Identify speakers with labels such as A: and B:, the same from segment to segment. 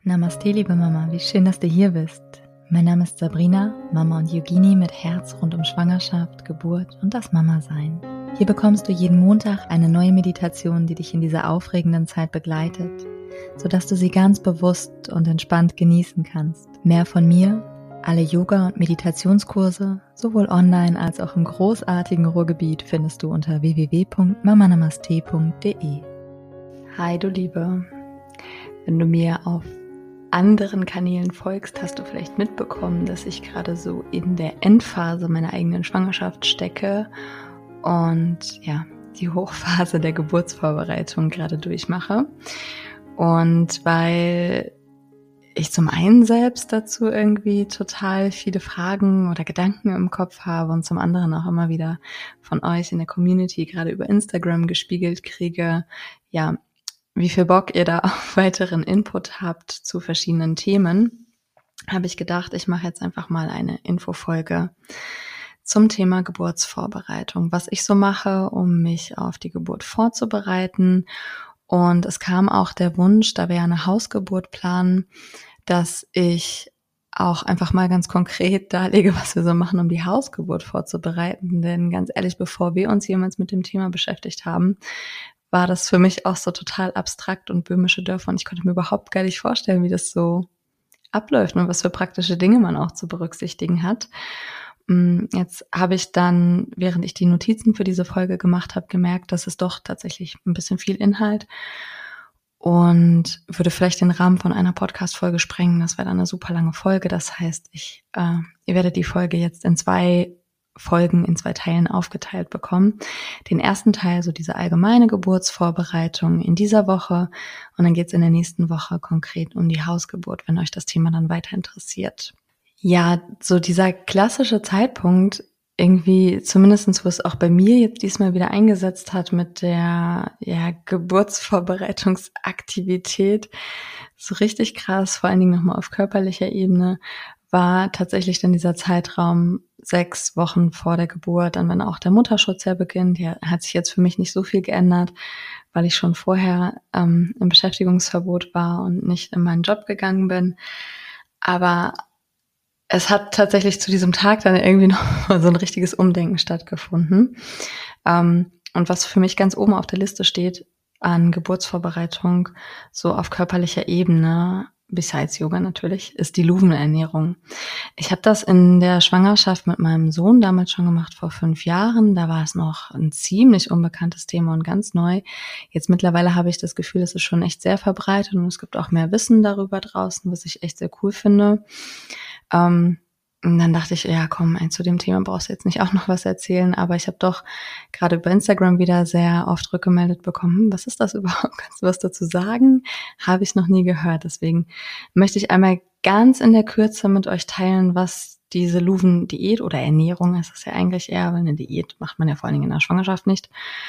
A: Namaste, liebe Mama, wie schön, dass du hier bist. Mein Name ist Sabrina, Mama und Yogini mit Herz rund um Schwangerschaft, Geburt und das Mama-Sein. Hier bekommst du jeden Montag eine neue Meditation, die dich in dieser aufregenden Zeit begleitet, sodass du sie ganz bewusst und entspannt genießen kannst. Mehr von mir, alle Yoga- und Meditationskurse, sowohl online als auch im großartigen Ruhrgebiet, findest du unter www.mamanamaste.de. Hi, du Liebe. Wenn du mir auf anderen Kanälen folgst, hast du vielleicht mitbekommen, dass ich gerade so in der Endphase meiner eigenen Schwangerschaft stecke und ja, die Hochphase der Geburtsvorbereitung gerade durchmache. Und weil ich zum einen selbst dazu irgendwie total viele Fragen oder Gedanken im Kopf habe und zum anderen auch immer wieder von euch in der Community, gerade über Instagram gespiegelt kriege, ja, wie viel Bock ihr da auf weiteren Input habt zu verschiedenen Themen, habe ich gedacht, ich mache jetzt einfach mal eine Infofolge zum Thema Geburtsvorbereitung, was ich so mache, um mich auf die Geburt vorzubereiten. Und es kam auch der Wunsch, da wir ja eine Hausgeburt planen, dass ich auch einfach mal ganz konkret darlege, was wir so machen, um die Hausgeburt vorzubereiten. Denn ganz ehrlich, bevor wir uns jemals mit dem Thema beschäftigt haben, war das für mich auch so total abstrakt und böhmische Dörfer und ich konnte mir überhaupt gar nicht vorstellen, wie das so abläuft und was für praktische Dinge man auch zu berücksichtigen hat. Jetzt habe ich dann, während ich die Notizen für diese Folge gemacht habe, gemerkt, dass es doch tatsächlich ein bisschen viel Inhalt und würde vielleicht den Rahmen von einer Podcast-Folge sprengen. Das wäre dann eine super lange Folge. Das heißt, ihr werdet die Folge jetzt in 2 Folgen in 2 Teilen aufgeteilt bekommen. Den ersten Teil, so diese allgemeine Geburtsvorbereitung in dieser Woche und dann geht's in der nächsten Woche konkret um die Hausgeburt, wenn euch das Thema dann weiter interessiert. Ja, so dieser klassische Zeitpunkt irgendwie, zumindestens wo es auch bei mir jetzt diesmal wieder eingesetzt hat mit der Geburtsvorbereitungsaktivität, so richtig krass, vor allen Dingen nochmal auf körperlicher Ebene, war tatsächlich dann dieser Zeitraum 6 Wochen vor der Geburt, dann wenn auch der Mutterschutz ja beginnt. Ja, hat sich jetzt für mich nicht so viel geändert, weil ich schon vorher im Beschäftigungsverbot war und nicht in meinen Job gegangen bin. Aber es hat tatsächlich zu diesem Tag dann irgendwie noch mal so ein richtiges Umdenken stattgefunden. Und was für mich ganz oben auf der Liste steht an Geburtsvorbereitung, so auf körperlicher Ebene, besides Yoga natürlich, ist die Luvenernährung. Ich habe das in der Schwangerschaft mit meinem Sohn damals schon gemacht, vor 5 Jahren. Da war es noch ein ziemlich unbekanntes Thema und ganz neu. Jetzt mittlerweile habe ich das Gefühl, es ist schon echt sehr verbreitet und es gibt auch mehr Wissen darüber draußen, was ich echt sehr cool finde. Und dann dachte ich, ja komm, zu dem Thema brauchst du jetzt nicht auch noch was erzählen, aber ich habe doch gerade über Instagram wieder sehr oft rückgemeldet bekommen, was ist das überhaupt, kannst du was dazu sagen? Habe ich noch nie gehört, deswegen möchte ich einmal ganz in der Kürze mit euch teilen, was diese Luven-Diät oder Ernährung, es ist ja eigentlich eher, weil eine Diät macht man ja vor allen Dingen in der Schwangerschaft nicht,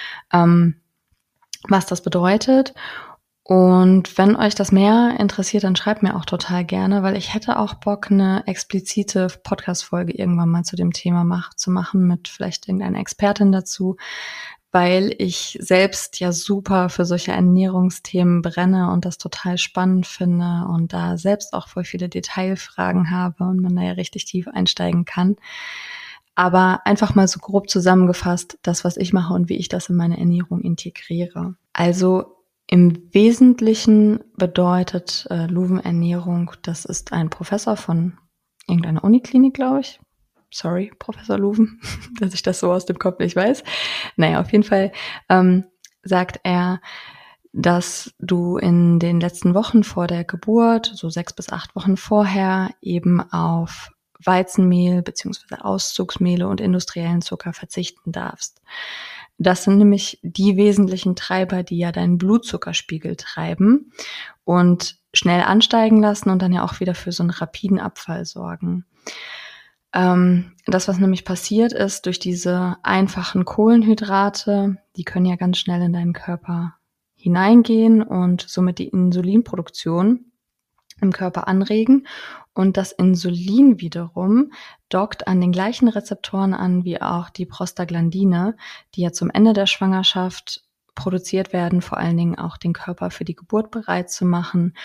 A: was das bedeutet. Und wenn euch das mehr interessiert, dann schreibt mir auch total gerne, weil ich hätte auch Bock, eine explizite Podcast-Folge irgendwann mal zu dem Thema zu machen mit vielleicht irgendeiner Expertin dazu, weil ich selbst ja super für solche Ernährungsthemen brenne und das total spannend finde und da selbst auch voll viele Detailfragen habe und man da ja richtig tief einsteigen kann. Aber einfach mal so grob zusammengefasst, das, was ich mache und wie ich das in meine Ernährung integriere. Also im Wesentlichen bedeutet Luvenernährung, das ist ein Professor von irgendeiner Uniklinik, glaube ich. Sorry, Professor Luven, dass ich das so aus dem Kopf nicht weiß. Naja, auf jeden Fall sagt er, dass du in den letzten Wochen vor der Geburt, so 6 bis 8 Wochen vorher, eben auf Weizenmehl bzw. Auszugsmehle und industriellen Zucker verzichten darfst. Das sind nämlich die wesentlichen Treiber, die ja deinen Blutzuckerspiegel treiben und schnell ansteigen lassen und dann ja auch wieder für so einen rapiden Abfall sorgen. Das, was nämlich passiert ist, durch diese einfachen Kohlenhydrate, die können ja ganz schnell in deinen Körper hineingehen und somit die Insulinproduktion im Körper anregen. Und das Insulin wiederum dockt an den gleichen Rezeptoren an wie auch die Prostaglandine, die ja zum Ende der Schwangerschaft produziert werden, vor allen Dingen auch den Körper für die Geburt bereit zu machen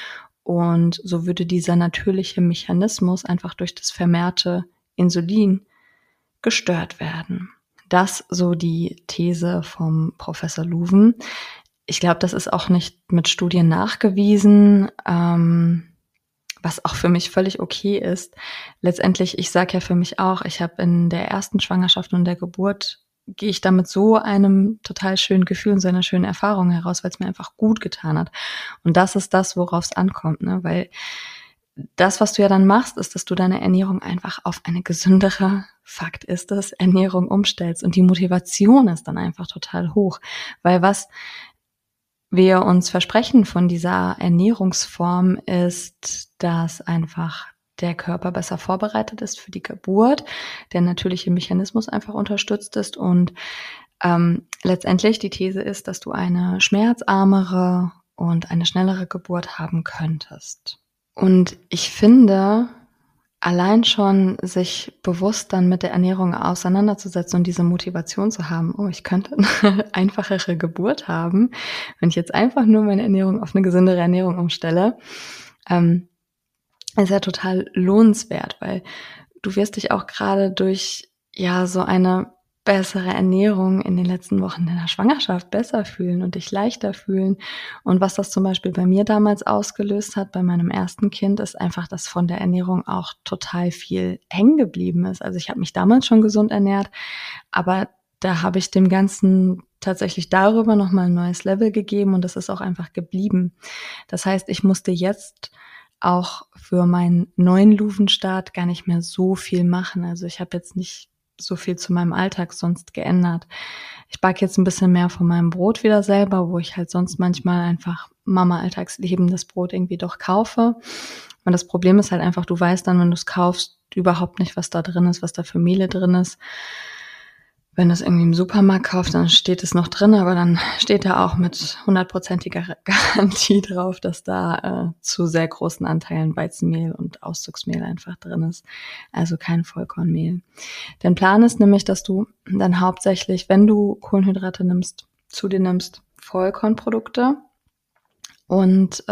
A: und so würde dieser natürliche Mechanismus einfach durch das vermehrte Insulin gestört werden. Das so die These vom Professor Luven. Ich glaube, das ist auch nicht mit Studien nachgewiesen, was auch für mich völlig okay ist. Letztendlich, ich sage ja für mich auch, ich habe in der ersten Schwangerschaft und der Geburt, gehe ich da mit so einem total schönen Gefühl und so einer schönen Erfahrung heraus, weil es mir einfach gut getan hat. Und das ist das, worauf es ankommt, ne? Weil das, was du ja dann machst, ist, dass du deine Ernährung einfach auf eine gesündere, Fakt ist es, Ernährung umstellst. Und die Motivation ist dann einfach total hoch. Weil was wir uns versprechen von dieser Ernährungsform ist, dass einfach der Körper besser vorbereitet ist für die Geburt, der natürliche Mechanismus einfach unterstützt ist und letztendlich die These ist, dass du eine schmerzarmere und eine schnellere Geburt haben könntest. Und ich finde, allein schon sich bewusst dann mit der Ernährung auseinanderzusetzen und diese Motivation zu haben, oh, ich könnte eine einfachere Geburt haben, wenn ich jetzt einfach nur meine Ernährung auf eine gesündere Ernährung umstelle, ist ja total lohnenswert, weil du wirst dich auch gerade durch ja so eine bessere Ernährung in den letzten Wochen deiner Schwangerschaft besser fühlen und dich leichter fühlen. Und was das zum Beispiel bei mir damals ausgelöst hat, bei meinem ersten Kind, ist einfach, dass von der Ernährung auch total viel hängen geblieben ist. Also ich habe mich damals schon gesund ernährt, aber da habe ich dem Ganzen tatsächlich darüber nochmal ein neues Level gegeben und das ist auch einfach geblieben. Das heißt, ich musste jetzt auch für meinen neuen Luvenstart gar nicht mehr so viel machen. Also ich habe jetzt nicht so viel zu meinem Alltag sonst geändert. Ich backe jetzt ein bisschen mehr von meinem Brot wieder selber, wo ich halt sonst manchmal einfach Mama-Alltagsleben das Brot irgendwie doch kaufe. Und das Problem ist halt einfach, du weißt dann, wenn du es kaufst, überhaupt nicht, was da drin ist, was da für Mehle drin ist. Wenn du es irgendwie im Supermarkt kaufst, dann steht es noch drin, aber dann steht da auch mit 100%iger Garantie drauf, dass da zu sehr großen Anteilen Weizenmehl und Auszugsmehl einfach drin ist. Also kein Vollkornmehl. Dein Plan ist nämlich, dass du dann hauptsächlich, wenn du Kohlenhydrate zu dir nimmst, Vollkornprodukte und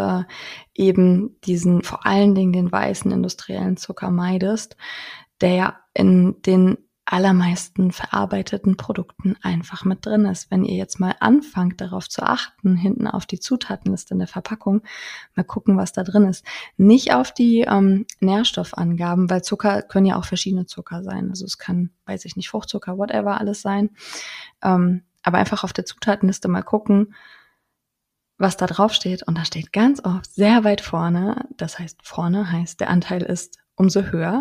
A: eben diesen, vor allen Dingen den weißen industriellen Zucker meidest, der ja in den allermeisten verarbeiteten Produkten einfach mit drin ist. Wenn ihr jetzt mal anfangt, darauf zu achten, hinten auf die Zutatenliste in der Verpackung, mal gucken, was da drin ist. Nicht auf die Nährstoffangaben, weil Zucker können ja auch verschiedene Zucker sein. Also es kann, weiß ich nicht, Fruchtzucker, whatever alles sein. Aber einfach auf der Zutatenliste mal gucken, was da drauf steht. Und da steht ganz oft sehr weit vorne, das heißt vorne heißt, der Anteil ist umso höher,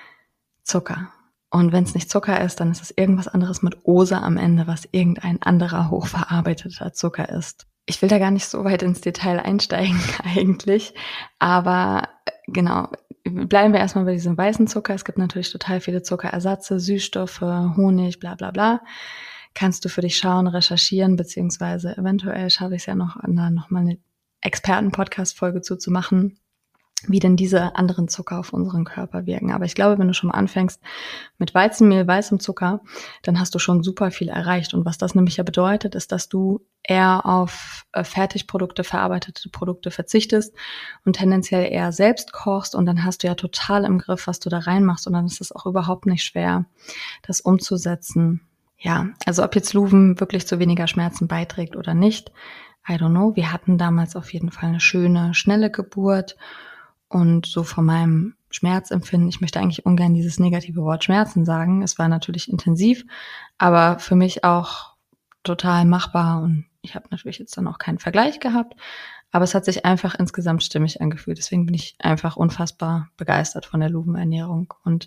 A: Zucker. Und wenn es nicht Zucker ist, dann ist es irgendwas anderes mit Ose am Ende, was irgendein anderer hochverarbeiteter Zucker ist. Ich will da gar nicht so weit ins Detail einsteigen eigentlich, aber genau, bleiben wir erstmal bei diesem weißen Zucker. Es gibt natürlich total viele Zuckerersatze, Süßstoffe, Honig, bla bla bla. Kannst du für dich schauen, recherchieren, beziehungsweise eventuell schaffe ich es ja noch mal eine Experten-Podcast-Folge zu machen, wie denn diese anderen Zucker auf unseren Körper wirken. Aber ich glaube, wenn du schon mal anfängst mit Weizenmehl, weißem Zucker, dann hast du schon super viel erreicht. Und was das nämlich ja bedeutet, ist, dass du eher auf Fertigprodukte, verarbeitete Produkte verzichtest und tendenziell eher selbst kochst. Und dann hast du ja total im Griff, was du da reinmachst. Und dann ist es auch überhaupt nicht schwer, das umzusetzen. Ja, also ob jetzt Luven wirklich zu weniger Schmerzen beiträgt oder nicht, I don't know. Wir hatten damals auf jeden Fall eine schöne, schnelle Geburt. Und so von meinem Schmerzempfinden, ich möchte eigentlich ungern dieses negative Wort Schmerzen sagen. Es war natürlich intensiv, aber für mich auch total machbar. Und ich habe natürlich jetzt dann auch keinen Vergleich gehabt. Aber es hat sich einfach insgesamt stimmig angefühlt. Deswegen bin ich einfach unfassbar begeistert von der Luvenernährung. Und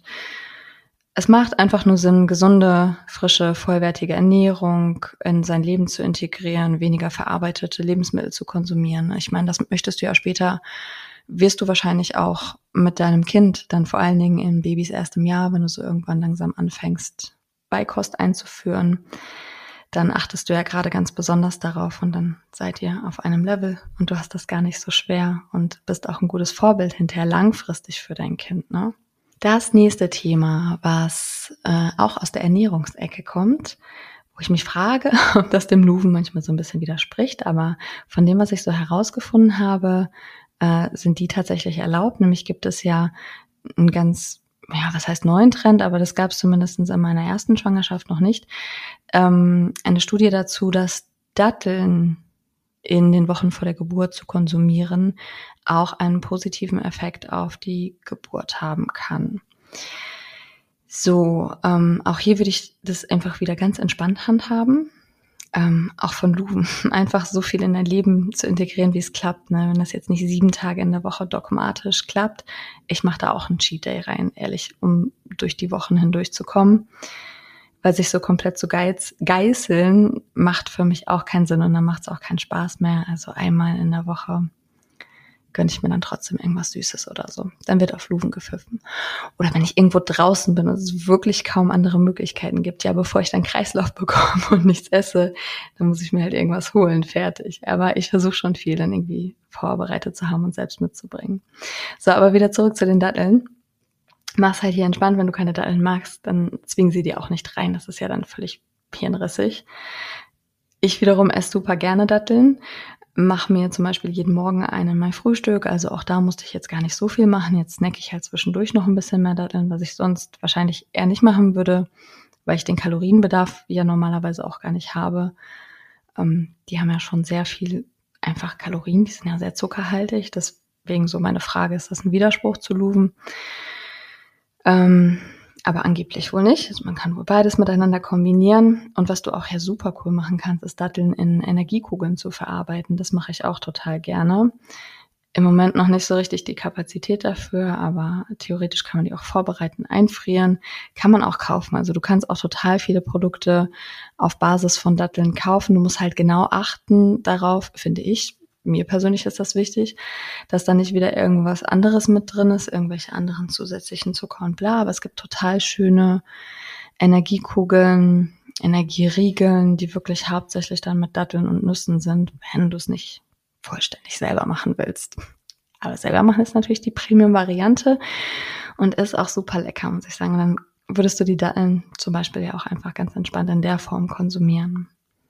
A: es macht einfach nur Sinn, gesunde, frische, vollwertige Ernährung in sein Leben zu integrieren, weniger verarbeitete Lebensmittel zu konsumieren. Ich meine, das möchtest du ja später, wirst du wahrscheinlich auch mit deinem Kind, dann vor allen Dingen in Babys erstem Jahr, wenn du so irgendwann langsam anfängst, Beikost einzuführen, dann achtest du ja gerade ganz besonders darauf und dann seid ihr auf einem Level und du hast das gar nicht so schwer und bist auch ein gutes Vorbild hinterher langfristig für dein Kind, ne? Das nächste Thema, was auch aus der Ernährungsecke kommt, wo ich mich frage, ob das dem Luven manchmal so ein bisschen widerspricht, aber von dem, was ich so herausgefunden habe, sind die tatsächlich erlaubt. Nämlich gibt es ja einen ganz, was heißt neuen Trend, aber das gab es zumindest in meiner ersten Schwangerschaft noch nicht. Eine Studie dazu, dass Datteln in den Wochen vor der Geburt zu konsumieren auch einen positiven Effekt auf die Geburt haben kann. So, auch hier würde ich das einfach wieder ganz entspannt handhaben. Auch von Luven, einfach so viel in dein Leben zu integrieren, wie es klappt. Ne? Wenn das jetzt nicht 7 Tage in der Woche dogmatisch klappt, ich mache da auch einen Cheat Day rein, ehrlich, um durch die Wochen hindurch zu kommen. Weil sich so komplett zu geißeln, macht für mich auch keinen Sinn und dann macht es auch keinen Spaß mehr. Also einmal in der Woche gönne ich mir dann trotzdem irgendwas Süßes oder so. Dann wird auf Luven gepfiffen. Oder wenn ich irgendwo draußen bin und es wirklich kaum andere Möglichkeiten gibt, ja, bevor ich dann Kreislauf bekomme und nichts esse, dann muss ich mir halt irgendwas holen, fertig. Aber ich versuche schon viel dann irgendwie vorbereitet zu haben und selbst mitzubringen. So, aber wieder zurück zu den Datteln. Mach's halt hier entspannt, wenn du keine Datteln magst, dann zwingen sie dir auch nicht rein. Das ist ja dann völlig hirnrissig. Ich wiederum esse super gerne Datteln. Mache mir zum Beispiel jeden Morgen einen in mein Frühstück, also auch da musste ich jetzt gar nicht so viel machen. Jetzt snacke ich halt zwischendurch noch ein bisschen mehr Datteln, was ich sonst wahrscheinlich eher nicht machen würde, weil ich den Kalorienbedarf ja normalerweise auch gar nicht habe. Die haben ja schon sehr viel einfach Kalorien, die sind ja sehr zuckerhaltig, deswegen so meine Frage, ist das ein Widerspruch zu Luven? Aber angeblich wohl nicht. Also man kann wohl beides miteinander kombinieren. Und was du auch ja super cool machen kannst, ist Datteln in Energiekugeln zu verarbeiten. Das mache ich auch total gerne. Im Moment noch nicht so richtig die Kapazität dafür, aber theoretisch kann man die auch vorbereiten, einfrieren. Kann man auch kaufen. Also du kannst auch total viele Produkte auf Basis von Datteln kaufen. Du musst halt genau achten darauf, finde ich. Mir persönlich ist das wichtig, dass da nicht wieder irgendwas anderes mit drin ist, irgendwelche anderen zusätzlichen Zucker und bla. Aber es gibt total schöne Energiekugeln, Energieriegeln, die wirklich hauptsächlich dann mit Datteln und Nüssen sind, wenn du es nicht vollständig selber machen willst. Aber selber machen ist natürlich die Premium-Variante und ist auch super lecker, muss ich sagen. Dann würdest du die Datteln zum Beispiel ja auch einfach ganz entspannt in der Form konsumieren.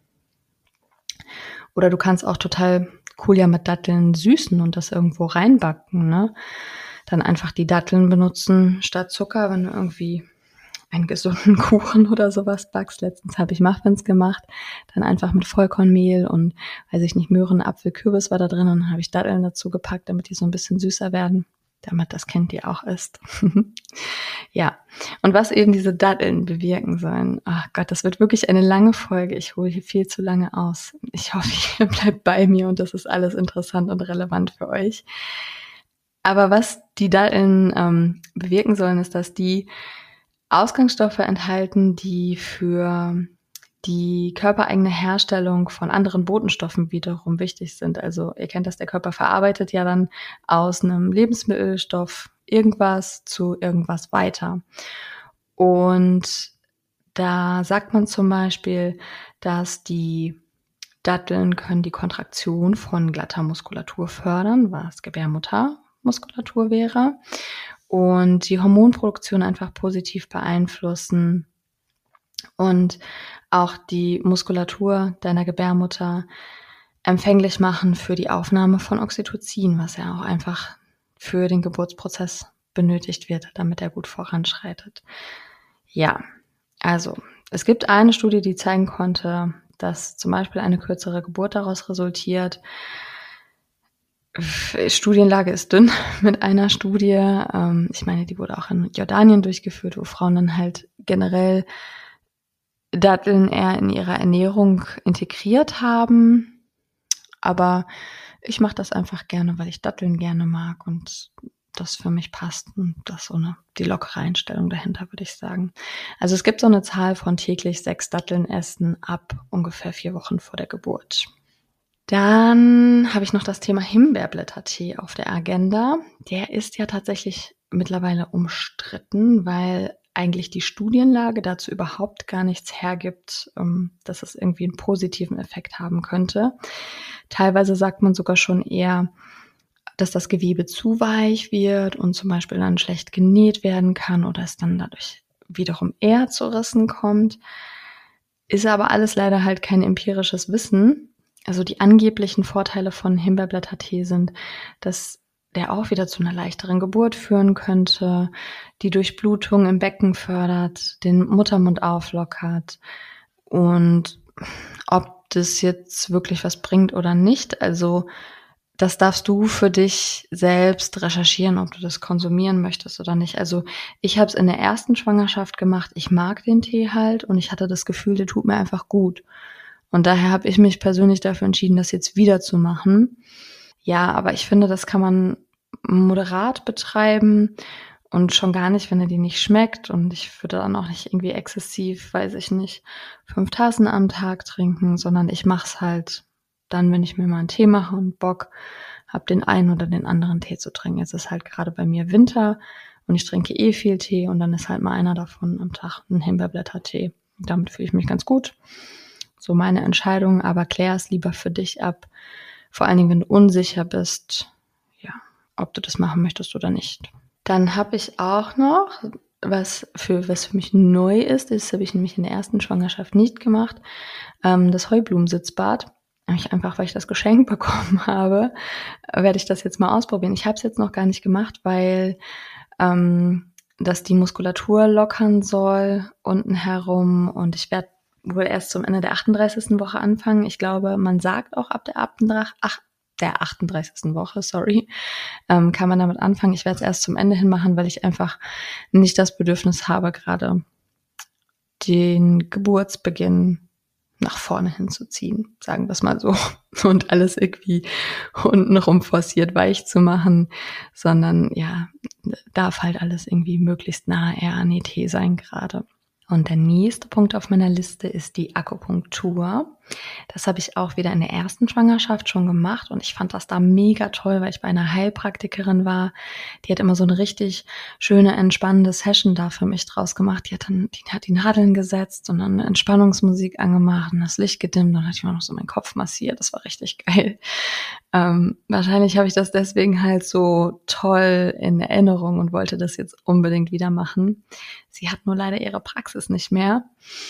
A: Oder du kannst auch total cool ja mit Datteln süßen und das irgendwo reinbacken, ne? Dann einfach die Datteln benutzen statt Zucker, wenn du irgendwie einen gesunden Kuchen oder sowas backst. Letztens habe ich Muffins gemacht, dann einfach mit Vollkornmehl und, weiß ich nicht, Möhren, Apfel, Kürbis war da drin und dann habe ich Datteln dazu gepackt, damit die so ein bisschen süßer werden, damit das Kind die auch isst. Ja, und was eben diese Datteln bewirken sollen. Ach Gott, das wird wirklich eine lange Folge. Ich hole hier viel zu lange aus. Ich hoffe, ihr bleibt bei mir und das ist alles interessant und relevant für euch. Aber was die Datteln bewirken sollen, ist, dass die Ausgangsstoffe enthalten, die für die körpereigene Herstellung von anderen Botenstoffen wiederum wichtig sind. Also ihr kennt das, der Körper verarbeitet ja dann aus einem Lebensmittelstoff irgendwas zu irgendwas weiter. Und da sagt man zum Beispiel, dass die Datteln können die Kontraktion von glatter Muskulatur fördern, was Gebärmuttermuskulatur wäre, und die Hormonproduktion einfach positiv beeinflussen und auch die Muskulatur deiner Gebärmutter empfänglich machen für die Aufnahme von Oxytocin, was ja auch einfach für den Geburtsprozess benötigt wird, damit er gut voranschreitet. Ja, also es gibt eine Studie, die zeigen konnte, dass zum Beispiel eine kürzere Geburt daraus resultiert. Studienlage ist dünn mit einer Studie. Ich meine, die wurde auch in Jordanien durchgeführt, wo Frauen dann halt generell Datteln eher in ihrer Ernährung integriert haben. Aber ich mache das einfach gerne, weil ich Datteln gerne mag und das für mich passt. Und das so die lockere Einstellung dahinter, würde ich sagen. Also es gibt so eine Zahl von täglich 6 Datteln essen ab ungefähr 4 Wochen vor der Geburt. Dann habe ich noch das Thema Himbeerblättertee auf der Agenda. Der ist ja tatsächlich mittlerweile umstritten, weil eigentlich die Studienlage dazu überhaupt gar nichts hergibt, dass es irgendwie einen positiven Effekt haben könnte. Teilweise sagt man sogar schon eher, dass das Gewebe zu weich wird und zum Beispiel dann schlecht genäht werden kann oder es dann dadurch wiederum eher zu Rissen kommt. Ist aber alles leider halt kein empirisches Wissen. Also die angeblichen Vorteile von Himbeerblättertee sind, dass der auch wieder zu einer leichteren Geburt führen könnte, die Durchblutung im Becken fördert, den Muttermund auflockert. Und ob das jetzt wirklich was bringt oder nicht, also das darfst du für dich selbst recherchieren, ob du das konsumieren möchtest oder nicht. Also ich habe es in der ersten Schwangerschaft gemacht. Ich mag den Tee halt und ich hatte das Gefühl, der tut mir einfach gut. Und daher habe ich mich persönlich dafür entschieden, das jetzt wieder zu machen. Ja, aber ich finde, das kann man moderat betreiben und schon gar nicht, wenn er dir nicht schmeckt. Und ich würde dann auch nicht irgendwie exzessiv, weiß ich nicht, 5 Tassen am Tag trinken, sondern ich mache es halt dann, wenn ich mir mal einen Tee mache und Bock habe, den einen oder den anderen Tee zu trinken. Jetzt ist halt gerade bei mir Winter und ich trinke viel Tee und dann ist halt mal einer davon am Tag ein Himbeerblättertee. Damit fühle ich mich ganz gut. So meine Entscheidung, aber klär es lieber für dich ab. Vor allen Dingen, wenn du unsicher bist, ja, ob du das machen möchtest oder nicht. Dann habe ich auch noch, was für mich neu ist, das habe ich nämlich in der ersten Schwangerschaft nicht gemacht, das Heublumensitzbad. Weil ich das geschenkt bekommen habe, werde ich das jetzt mal ausprobieren. Ich habe es jetzt noch gar nicht gemacht, weil das die Muskulatur lockern soll unten herum und ich werde wohl erst zum Ende der 38. Woche anfangen. Ich glaube, man sagt auch ab der 38. Woche, kann man damit anfangen. Ich werde es erst zum Ende hin machen, weil ich einfach nicht das Bedürfnis habe, gerade den Geburtsbeginn nach vorne hinzuziehen, sagen wir es mal so, und alles irgendwie untenrum forciert weich zu machen, sondern ja, darf halt alles irgendwie möglichst nah eher an ET sein gerade. Und der nächste Punkt auf meiner Liste ist die Akupunktur. Das habe ich auch wieder in der ersten Schwangerschaft schon gemacht und ich fand das da mega toll, weil ich bei einer Heilpraktikerin war. Die hat immer so eine richtig schöne, entspannende Session da für mich draus gemacht. Die hat die Nadeln gesetzt und dann eine Entspannungsmusik angemacht und das Licht gedimmt und dann hat ich immer noch so meinen Kopf massiert. Das war richtig geil. Wahrscheinlich habe ich das deswegen halt so toll in Erinnerung und wollte das jetzt unbedingt wieder machen. Sie hat nur leider ihre Praxis nicht mehr.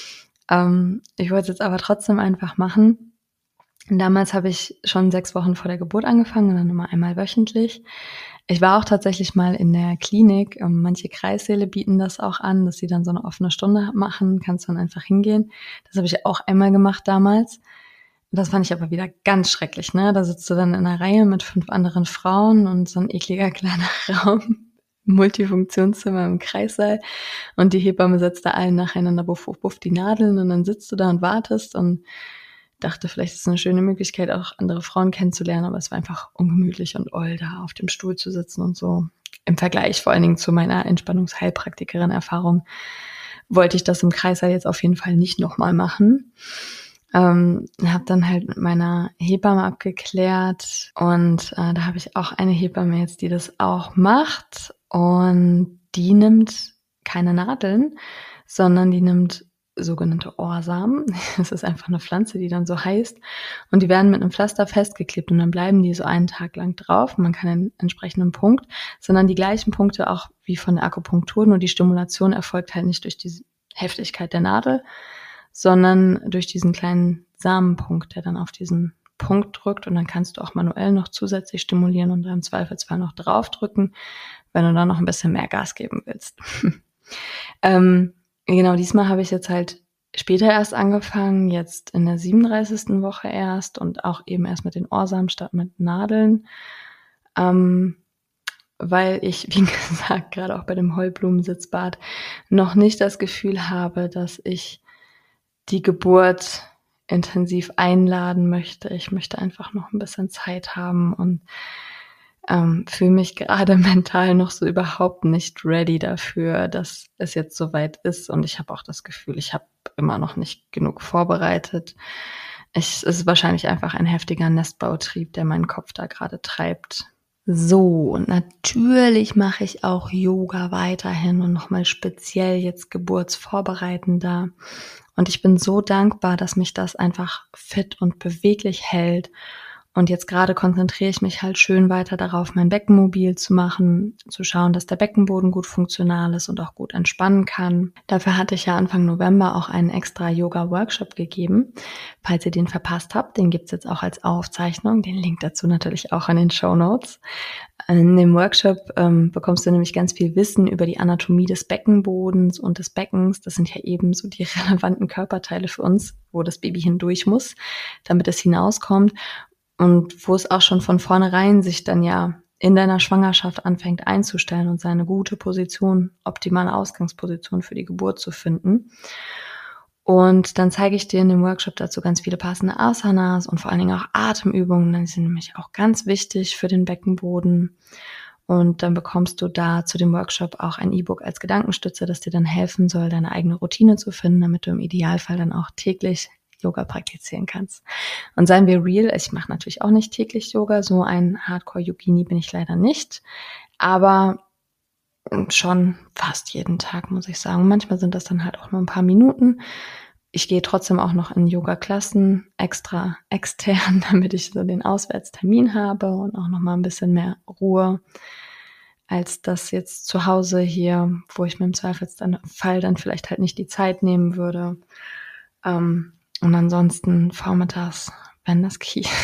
A: Ich wollte es jetzt aber trotzdem einfach machen. Und damals habe ich schon 6 Wochen vor der Geburt angefangen und dann immer einmal wöchentlich. Ich war auch tatsächlich mal in der Klinik. Manche Kreissäle bieten das auch an, dass sie dann so eine offene Stunde machen. Kannst dann einfach hingehen. Das habe ich auch einmal gemacht damals. Das fand ich aber wieder ganz schrecklich, ne? Da sitzt du dann in einer Reihe mit 5 anderen Frauen und so ein ekliger kleiner Raum, Multifunktionszimmer im Kreissaal und die Hebamme setzt da allen nacheinander buff, buff, buff die Nadeln und dann sitzt du da und wartest und dachte, vielleicht ist es eine schöne Möglichkeit, auch andere Frauen kennenzulernen, aber es war einfach ungemütlich und oll, da auf dem Stuhl zu sitzen und so. Im Vergleich vor allen Dingen zu meiner Entspannungsheilpraktikerin-Erfahrung wollte ich das im Kreissaal jetzt auf jeden Fall nicht nochmal machen. Habe dann halt mit meiner Hebamme abgeklärt und da habe ich auch eine Hebamme jetzt, die das auch macht und die nimmt keine Nadeln, sondern die nimmt sogenannte Ohrsamen. Das ist einfach eine Pflanze, die dann so heißt und die werden mit einem Pflaster festgeklebt und dann bleiben die so einen Tag lang drauf. Man kann einen entsprechenden Punkt, sondern die gleichen Punkte auch wie von der Akupunktur, nur die Stimulation erfolgt halt nicht durch die Heftigkeit der Nadel, sondern durch diesen kleinen Samenpunkt, der dann auf diesen Punkt drückt und dann kannst du auch manuell noch zusätzlich stimulieren und im Zweifelsfall noch draufdrücken, wenn du dann noch ein bisschen mehr Gas geben willst. Genau, diesmal habe ich jetzt halt später erst angefangen, jetzt in der 37. Woche erst und auch eben erst mit den Ohrsamen statt mit Nadeln, weil ich, wie gesagt, gerade auch bei dem Heublumensitzbad noch nicht das Gefühl habe, dass ich die Geburt intensiv einladen möchte. Ich möchte einfach noch ein bisschen Zeit haben und fühle mich gerade mental noch so überhaupt nicht ready dafür, dass es jetzt soweit ist. Und ich habe auch das Gefühl, ich habe immer noch nicht genug vorbereitet. Es ist wahrscheinlich einfach ein heftiger Nestbautrieb, der meinen Kopf da gerade treibt. So, und natürlich mache ich auch Yoga weiterhin und nochmal speziell jetzt geburtsvorbereitender. Und ich bin so dankbar, dass mich das einfach fit und beweglich hält Und jetzt gerade konzentriere ich mich halt schön weiter darauf, mein Becken mobil zu machen, zu schauen, dass der Beckenboden gut funktional ist und auch gut entspannen kann. Dafür hatte ich ja Anfang November auch einen extra Yoga-Workshop gegeben. Falls ihr den verpasst habt, den gibt's jetzt auch als Aufzeichnung. Den Link dazu natürlich auch in den Shownotes. In dem Workshop bekommst du nämlich ganz viel Wissen über die Anatomie des Beckenbodens und des Beckens. Das sind ja eben so die relevanten Körperteile für uns, wo das Baby hindurch muss, damit es hinauskommt. Und wo es auch schon von vornherein sich dann ja in deiner Schwangerschaft anfängt einzustellen und seine gute Position, optimale Ausgangsposition für die Geburt zu finden. Und dann zeige ich dir in dem Workshop dazu ganz viele passende Asanas und vor allen Dingen auch Atemübungen. Die sind nämlich auch ganz wichtig für den Beckenboden. Und dann bekommst du da zu dem Workshop auch ein E-Book als Gedankenstütze, das dir dann helfen soll, deine eigene Routine zu finden, damit du im Idealfall dann auch täglich Yoga praktizieren kannst. Und seien wir real, ich mache natürlich auch nicht täglich Yoga, so ein Hardcore-Yogini bin ich leider nicht, aber schon fast jeden Tag, muss ich sagen. Manchmal sind das dann halt auch nur ein paar Minuten. Ich gehe trotzdem auch noch in Yoga-Klassen extra extern, damit ich so den Auswärtstermin habe und auch noch mal ein bisschen mehr Ruhe als das jetzt zu Hause hier, wo ich mir im Zweifelsfall dann vielleicht halt nicht die Zeit nehmen würde. Und ansonsten vormittags, wenn das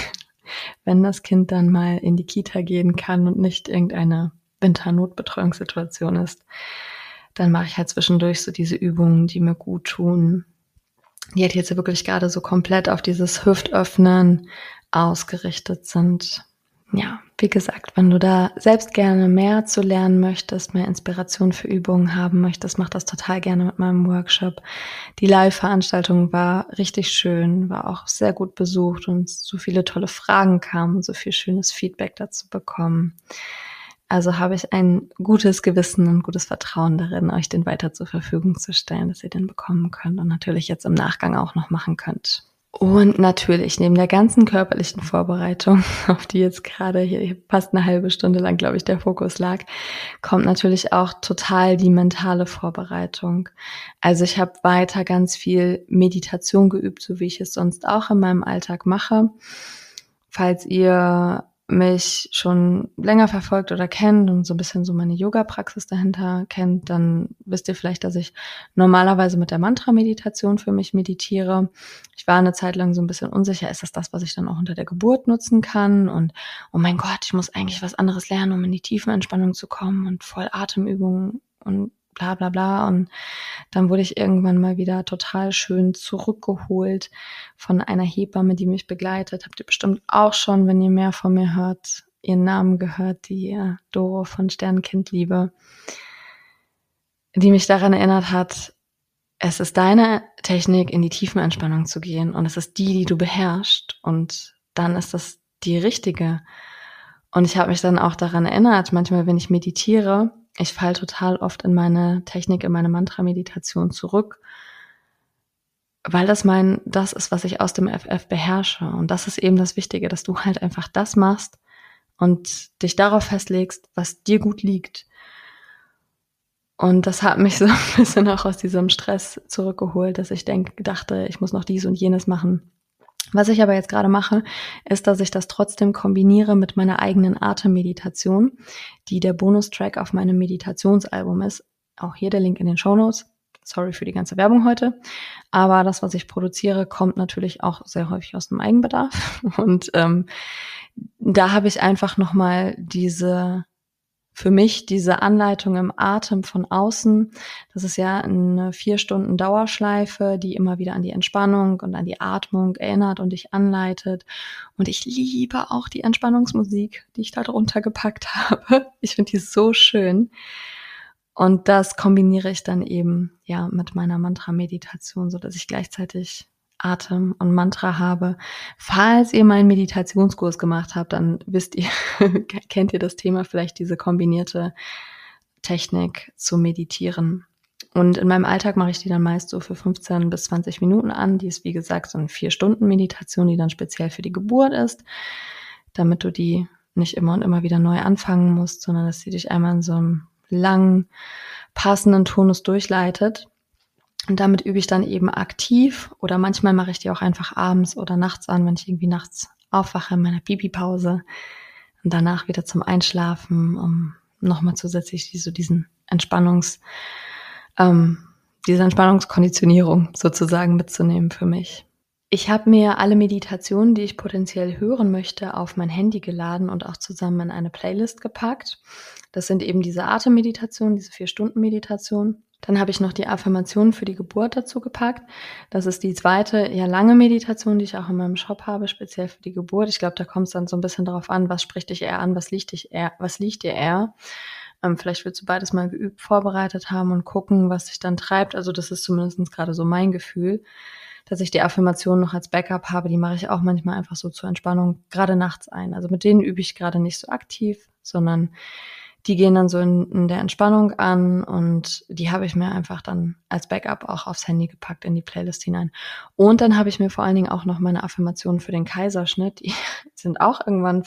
A: Kind dann mal in die Kita gehen kann und nicht irgendeine Winternotbetreuungssituation ist, dann mache ich halt zwischendurch so diese Übungen, die mir gut tun, die halt jetzt wirklich gerade so komplett auf dieses Hüftöffnen ausgerichtet sind. Ja, wie gesagt, wenn du da selbst gerne mehr zu lernen möchtest, mehr Inspiration für Übungen haben möchtest, mach das total gerne mit meinem Workshop. Die Live-Veranstaltung war richtig schön, war auch sehr gut besucht und so viele tolle Fragen kamen und so viel schönes Feedback dazu bekommen. Also habe ich ein gutes Gewissen und gutes Vertrauen darin, euch den weiter zur Verfügung zu stellen, dass ihr den bekommen könnt und natürlich jetzt im Nachgang auch noch machen könnt. Und natürlich, neben der ganzen körperlichen Vorbereitung, auf die jetzt gerade hier fast eine halbe Stunde lang, glaube ich, der Fokus lag, kommt natürlich auch total die mentale Vorbereitung. Also ich habe weiter ganz viel Meditation geübt, so wie ich es sonst auch in meinem Alltag mache. Falls ihr mich schon länger verfolgt oder kennt und so ein bisschen so meine Yoga-Praxis dahinter kennt, dann wisst ihr vielleicht, dass ich normalerweise mit der Mantra-Meditation für mich meditiere. Ich war eine Zeit lang so ein bisschen unsicher, ist das, was ich dann auch unter der Geburt nutzen kann? Und oh mein Gott, ich muss eigentlich was anderes lernen, um in die Tiefenentspannung zu kommen und voll Atemübungen und bla bla bla. Und dann wurde ich irgendwann mal wieder total schön zurückgeholt von einer Hebamme, die mich begleitet. Habt ihr bestimmt auch schon, wenn ihr mehr von mir hört, ihren Namen gehört, die Doro von Sternenkindliebe, die mich daran erinnert hat, es ist deine Technik, in die Tiefenentspannung zu gehen und es ist die du beherrschst und dann ist das die richtige. Und ich habe mich dann auch daran erinnert, manchmal, wenn ich meditiere, ich falle total oft in meine Technik, in meine Mantra-Meditation zurück, weil das ist, was ich aus dem FF beherrsche. Und das ist eben das Wichtige, dass du halt einfach das machst und dich darauf festlegst, was dir gut liegt. Und das hat mich so ein bisschen auch aus diesem Stress zurückgeholt, dass ich dachte, ich muss noch dies und jenes machen. Was ich aber jetzt gerade mache, ist, dass ich das trotzdem kombiniere mit meiner eigenen Atemmeditation, die der Bonustrack auf meinem Meditationsalbum ist. Auch hier der Link in den Shownotes. Sorry für die ganze Werbung heute. Aber das, was ich produziere, kommt natürlich auch sehr häufig aus dem Eigenbedarf. Und da habe ich einfach nochmal für mich diese Anleitung im Atem von außen. Das ist ja eine 4 Stunden Dauerschleife, die immer wieder an die Entspannung und an die Atmung erinnert und dich anleitet. Und ich liebe auch die Entspannungsmusik, die ich da drunter gepackt habe. Ich finde die so schön. Und das kombiniere ich dann eben ja mit meiner Mantra-Meditation, so dass ich gleichzeitig Atem und Mantra habe. Falls ihr meinen Meditationskurs gemacht habt, dann wisst ihr, kennt ihr das Thema, vielleicht diese kombinierte Technik zu meditieren. Und in meinem Alltag mache ich die dann meist so für 15 bis 20 Minuten an. Die ist, wie gesagt, so eine 4-Stunden-Meditation, die dann speziell für die Geburt ist, damit du die nicht immer und immer wieder neu anfangen musst, sondern dass sie dich einmal in so einem langen, passenden Tonus durchleitet. Und damit übe ich dann eben aktiv oder manchmal mache ich die auch einfach abends oder nachts an, wenn ich irgendwie nachts aufwache in meiner Pipi-Pause und danach wieder zum Einschlafen, um nochmal zusätzlich diese Entspannungskonditionierung sozusagen mitzunehmen für mich. Ich habe mir alle Meditationen, die ich potenziell hören möchte, auf mein Handy geladen und auch zusammen in eine Playlist gepackt. Das sind eben diese Atemmeditationen, diese 4-Stunden-Meditation. Dann habe ich noch die Affirmationen für die Geburt dazu gepackt. Das ist die zweite, eher lange Meditation, die ich auch in meinem Shop habe, speziell für die Geburt. Ich glaube, da kommt es dann so ein bisschen darauf an, was spricht dich eher an, was liegt dir eher. Vielleicht willst du beides mal geübt, vorbereitet haben und gucken, was dich dann treibt. Also das ist zumindest gerade so mein Gefühl, dass ich die Affirmationen noch als Backup habe. Die mache ich auch manchmal einfach so zur Entspannung, gerade nachts ein. Also mit denen übe ich gerade nicht so aktiv, sondern die gehen dann so in der Entspannung an und die habe ich mir einfach dann als Backup auch aufs Handy gepackt, in die Playlist hinein. Und dann habe ich mir vor allen Dingen auch noch meine Affirmationen für den Kaiserschnitt, die sind auch irgendwann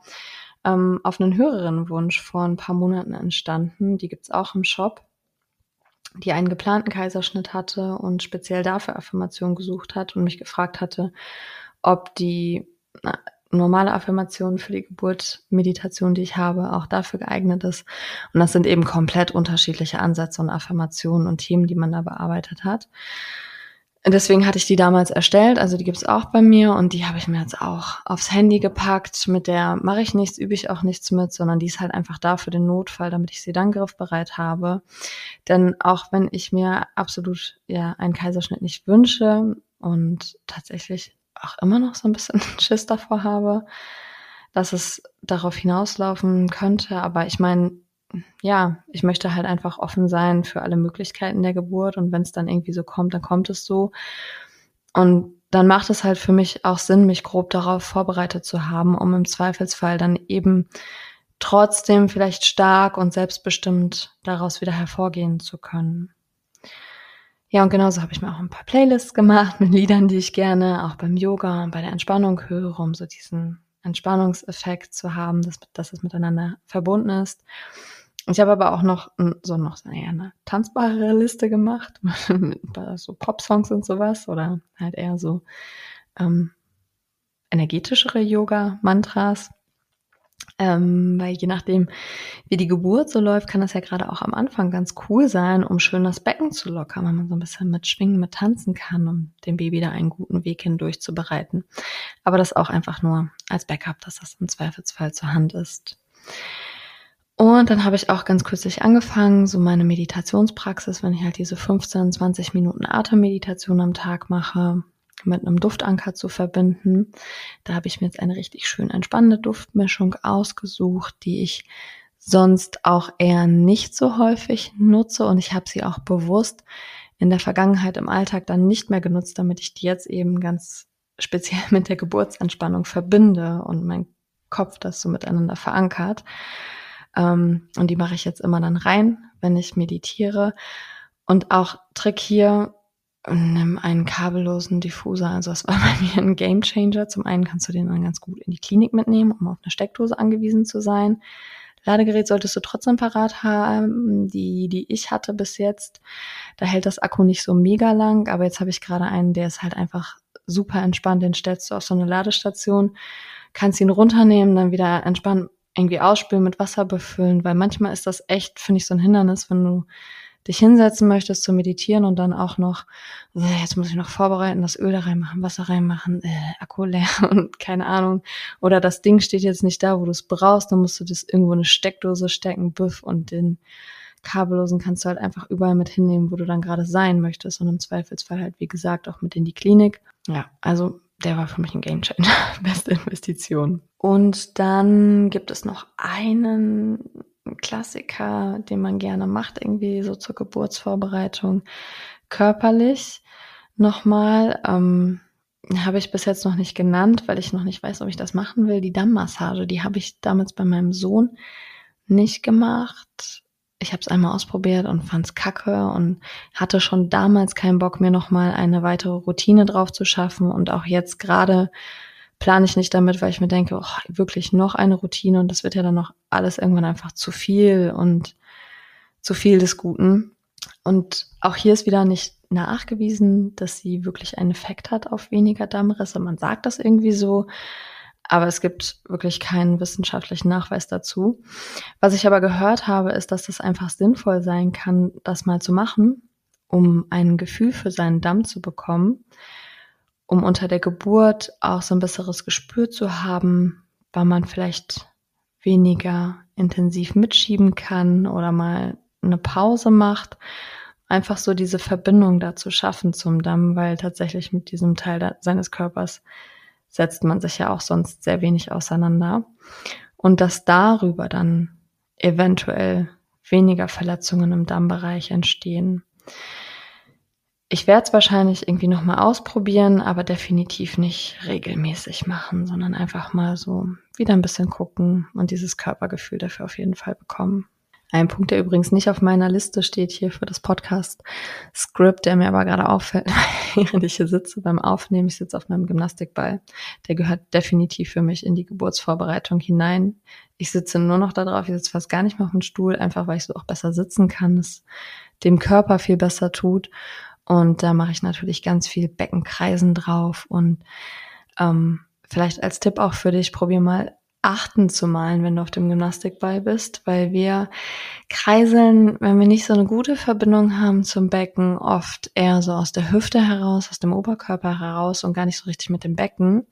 A: auf einen Hörerinnenwunsch vor ein paar Monaten entstanden. Die gibt's auch im Shop, die einen geplanten Kaiserschnitt hatte und speziell dafür Affirmationen gesucht hat und mich gefragt hatte, ob die normale Affirmation für die Geburt-Meditation, die ich habe, auch dafür geeignet ist. Und das sind eben komplett unterschiedliche Ansätze und Affirmationen und Themen, die man da bearbeitet hat. Und deswegen hatte ich die damals erstellt, also die gibt's auch bei mir und die habe ich mir jetzt auch aufs Handy gepackt. Mit der mache ich nichts, übe ich auch nichts mit, sondern die ist halt einfach da für den Notfall, damit ich sie dann griffbereit habe. Denn auch wenn ich mir absolut einen Kaiserschnitt nicht wünsche und tatsächlich auch immer noch so ein bisschen Schiss davor habe, dass es darauf hinauslaufen könnte. Aber ich meine, ja, ich möchte halt einfach offen sein für alle Möglichkeiten der Geburt und wenn es dann irgendwie so kommt, dann kommt es so. Und dann macht es halt für mich auch Sinn, mich grob darauf vorbereitet zu haben, um im Zweifelsfall dann eben trotzdem vielleicht stark und selbstbestimmt daraus wieder hervorgehen zu können. Ja, und genauso habe ich mir auch ein paar Playlists gemacht mit Liedern, die ich gerne auch beim Yoga und bei der Entspannung höre, um so diesen Entspannungseffekt zu haben, dass es miteinander verbunden ist. Ich habe aber auch noch eine tanzbare Liste gemacht mit so Pop-Songs und sowas oder halt eher so energetischere Yoga-Mantras. Weil je nachdem, wie die Geburt so läuft, kann das ja gerade auch am Anfang ganz cool sein, um schön das Becken zu lockern, wenn man so ein bisschen mit Schwingen, mit tanzen kann, um dem Baby da einen guten Weg hindurch zu bereiten. Aber das auch einfach nur als Backup, dass das im Zweifelsfall zur Hand ist. Und dann habe ich auch ganz kürzlich angefangen, so meine Meditationspraxis, wenn ich halt diese 15, 20 Minuten Atemmeditation am Tag mache, mit einem Duftanker zu verbinden. Da habe ich mir jetzt eine richtig schön entspannende Duftmischung ausgesucht, die ich sonst auch eher nicht so häufig nutze und ich habe sie auch bewusst in der Vergangenheit im Alltag dann nicht mehr genutzt, damit ich die jetzt eben ganz speziell mit der Geburtsentspannung verbinde und mein Kopf das so miteinander verankert. Und die mache ich jetzt immer dann rein, wenn ich meditiere. Und auch Trick hier, nimm einen kabellosen Diffuser. Also das war bei mir ein Gamechanger. Zum einen kannst du den dann ganz gut in die Klinik mitnehmen, um auf eine Steckdose angewiesen zu sein. Ladegerät solltest du trotzdem parat haben. Die ich hatte bis jetzt, da hält das Akku nicht so mega lang. Aber jetzt habe ich gerade einen, der ist halt einfach super entspannt. Den stellst du auf so eine Ladestation, kannst ihn runternehmen, dann wieder entspannt irgendwie ausspülen, mit Wasser befüllen. Weil manchmal ist das echt, finde ich, so ein Hindernis, wenn du dich hinsetzen möchtest zu meditieren und dann auch noch, jetzt muss ich noch vorbereiten, das Öl da reinmachen, Wasser reinmachen, Akku leer und keine Ahnung. Oder das Ding steht jetzt nicht da, wo du es brauchst, dann musst du das irgendwo in eine Steckdose stecken, und den kabellosen kannst du halt einfach überall mit hinnehmen, wo du dann gerade sein möchtest und im Zweifelsfall halt, wie gesagt, auch mit in die Klinik. Ja, also der war für mich ein Gamechanger, beste Investition. Und dann gibt es noch einen Klassiker, den man gerne macht, irgendwie so zur Geburtsvorbereitung, körperlich nochmal, habe ich bis jetzt noch nicht genannt, weil ich noch nicht weiß, ob ich das machen will. Die Dammmassage, die habe ich damals bei meinem Sohn nicht gemacht. Ich habe es einmal ausprobiert und fand es kacke und hatte schon damals keinen Bock, mir nochmal eine weitere Routine drauf zu schaffen. Und auch jetzt gerade plane ich nicht damit, weil ich mir denke, wirklich noch eine Routine und das wird ja dann noch alles irgendwann einfach zu viel und zu viel des Guten. Und auch hier ist wieder nicht nachgewiesen, dass sie wirklich einen Effekt hat auf weniger Dammrisse. Man sagt das irgendwie so, Aber es gibt wirklich keinen wissenschaftlichen Nachweis dazu. Was ich aber gehört habe, ist, dass das einfach sinnvoll sein kann, das mal zu machen, um ein Gefühl für seinen Damm zu bekommen, um unter der Geburt auch so ein besseres Gespür zu haben, wann man vielleicht weniger intensiv mitschieben kann oder mal eine Pause macht. Einfach so diese Verbindung da zu schaffen zum Damm, weil tatsächlich mit diesem Teil seines Körpers setzt man sich ja auch sonst sehr wenig auseinander. Und dass darüber dann eventuell weniger Verletzungen im Dammbereich entstehen. Ich werde es wahrscheinlich irgendwie nochmal ausprobieren, aber definitiv nicht regelmäßig machen, sondern einfach mal so wieder ein bisschen gucken und dieses Körpergefühl dafür auf jeden Fall bekommen. Ein Punkt, der übrigens nicht auf meiner Liste steht hier für das Podcast-Script, der mir aber gerade auffällt, während ich hier sitze beim Aufnehmen. Ich sitze auf meinem Gymnastikball. Der gehört definitiv für mich in die Geburtsvorbereitung hinein. Ich sitze nur noch da drauf. Ich sitze fast gar nicht mehr auf dem Stuhl, einfach weil ich so auch besser sitzen kann, es dem Körper viel besser tut. Und da mache ich natürlich ganz viel Beckenkreisen drauf. Und vielleicht als Tipp auch für dich, probier mal Achten zu malen, wenn du auf dem Gymnastikball bist, weil wir kreiseln, wenn wir nicht so eine gute Verbindung haben zum Becken, oft eher so aus der Hüfte heraus, aus dem Oberkörper heraus und gar nicht so richtig mit dem Becken.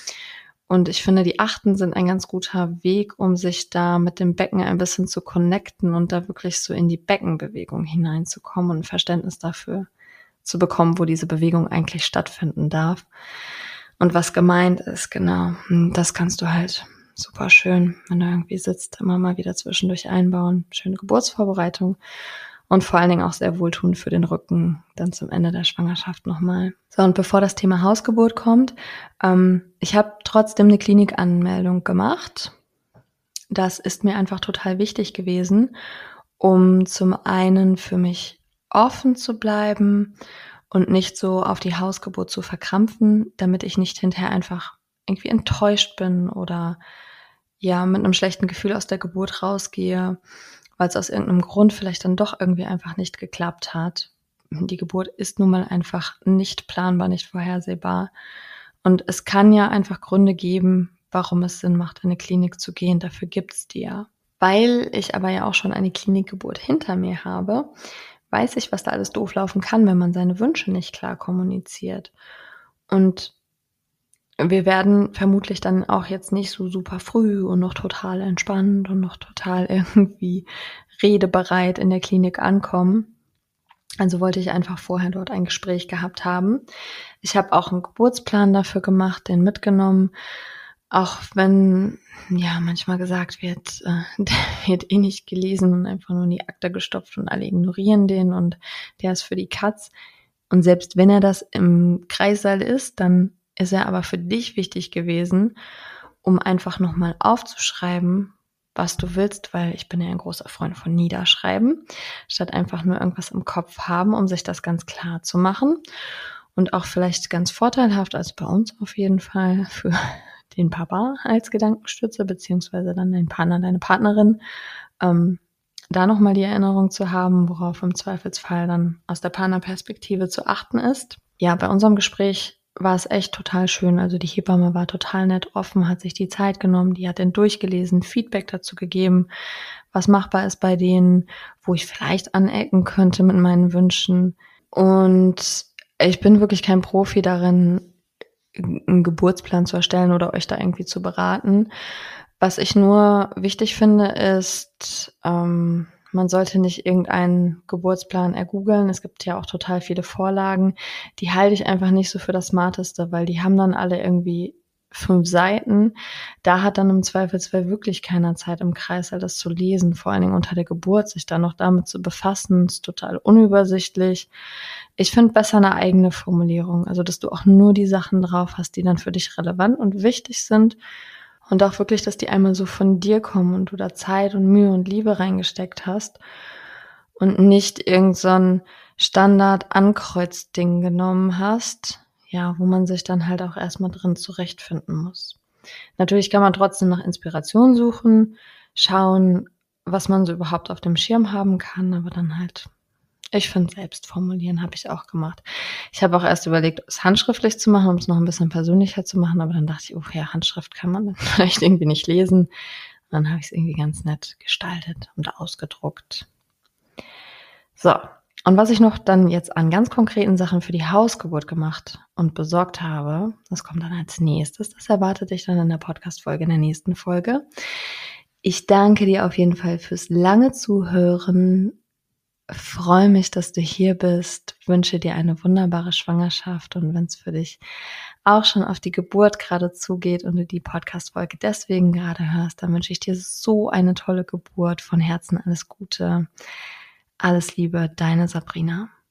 A: Und ich finde, die Achten sind ein ganz guter Weg, um sich da mit dem Becken ein bisschen zu connecten und da wirklich so in die Beckenbewegung hineinzukommen und ein Verständnis dafür zu bekommen, wo diese Bewegung eigentlich stattfinden darf. Und was gemeint ist, genau, das kannst du halt super schön, wenn du irgendwie sitzt, immer mal wieder zwischendurch einbauen. Schöne Geburtsvorbereitung und vor allen Dingen auch sehr wohltuend für den Rücken, dann zum Ende der Schwangerschaft nochmal. So, und bevor das Thema Hausgeburt kommt, ich habe trotzdem eine Klinikanmeldung gemacht. Das ist mir einfach total wichtig gewesen, um zum einen für mich offen zu bleiben und nicht so auf die Hausgeburt zu verkrampfen, damit ich nicht hinterher einfach irgendwie enttäuscht bin oder ja mit einem schlechten Gefühl aus der Geburt rausgehe, weil es aus irgendeinem Grund vielleicht dann doch irgendwie einfach nicht geklappt hat. Die Geburt ist nun mal einfach nicht planbar, nicht vorhersehbar. Und es kann ja einfach Gründe geben, warum es Sinn macht, in eine Klinik zu gehen. Dafür gibt's die ja. Weil ich aber ja auch schon eine Klinikgeburt hinter mir habe, weiß ich, was da alles doof laufen kann, wenn man seine Wünsche nicht klar kommuniziert. Und wir werden vermutlich dann auch jetzt nicht so super früh und noch total entspannt und noch total irgendwie redebereit in der Klinik ankommen. Also wollte ich einfach vorher dort ein Gespräch gehabt haben. Ich habe auch einen Geburtsplan dafür gemacht, den mitgenommen. Auch wenn ja manchmal gesagt wird, der wird eh nicht gelesen und einfach nur in die Akte gestopft und alle ignorieren den und der ist für die Katz. Und selbst wenn er das im Kreissaal ist, dann ist er aber für dich wichtig gewesen, um einfach nochmal aufzuschreiben, was du willst, weil ich bin ja ein großer Freund von Niederschreiben, statt einfach nur irgendwas im Kopf haben, um sich das ganz klar zu machen. Und auch vielleicht ganz vorteilhaft, also bei uns auf jeden Fall, für den Papa als Gedankenstütze, beziehungsweise dann dein Partner, deine Partnerin, da nochmal die Erinnerung zu haben, worauf im Zweifelsfall dann aus der Partnerperspektive zu achten ist. Ja, bei unserem Gespräch war es echt total schön. Also die Hebamme war total nett, offen, hat sich die Zeit genommen, die hat dann durchgelesen, Feedback dazu gegeben, was machbar ist bei denen, wo ich vielleicht anecken könnte mit meinen Wünschen. Und ich bin wirklich kein Profi darin, einen Geburtsplan zu erstellen oder euch da irgendwie zu beraten. Was ich nur wichtig finde, ist, man sollte nicht irgendeinen Geburtsplan ergoogeln. Es gibt ja auch total viele Vorlagen. Die halte ich einfach nicht so für das Smarteste, weil die haben dann alle irgendwie 5 Seiten. Da hat dann im Zweifelsfall wirklich keiner Zeit im Kreißsaal das zu lesen, vor allen Dingen unter der Geburt, sich dann noch damit zu befassen, ist total unübersichtlich. Ich finde besser eine eigene Formulierung, also dass du auch nur die Sachen drauf hast, die dann für dich relevant und wichtig sind und auch wirklich, dass die einmal so von dir kommen und du da Zeit und Mühe und Liebe reingesteckt hast und nicht irgend so ein Standard-Ankreuzding genommen hast, ja, wo man sich dann halt auch erstmal drin zurechtfinden muss. Natürlich kann man trotzdem nach Inspiration suchen, schauen, was man so überhaupt auf dem Schirm haben kann, aber dann halt Ich finde, selbst formulieren habe ich auch gemacht. Ich habe auch erst überlegt, es handschriftlich zu machen, um es noch ein bisschen persönlicher zu machen, aber dann dachte ich: „Oh ja, Handschrift kann man dann vielleicht irgendwie nicht lesen." Und dann habe ich es irgendwie ganz nett gestaltet und ausgedruckt. So, und was ich noch dann jetzt an ganz konkreten Sachen für die Hausgeburt gemacht und besorgt habe, das kommt dann als Nächstes. Das erwartet dich dann in der Podcast-Folge, in der nächsten Folge. Ich danke dir auf jeden Fall fürs lange Zuhören. Freue mich, dass du hier bist. Wünsche dir eine wunderbare Schwangerschaft, und wenn es für dich auch schon auf die Geburt gerade zugeht und du die Podcast-Folge deswegen gerade hörst, dann wünsche ich dir so eine tolle Geburt. Von Herzen alles Gute. Alles Liebe, deine Sabrina.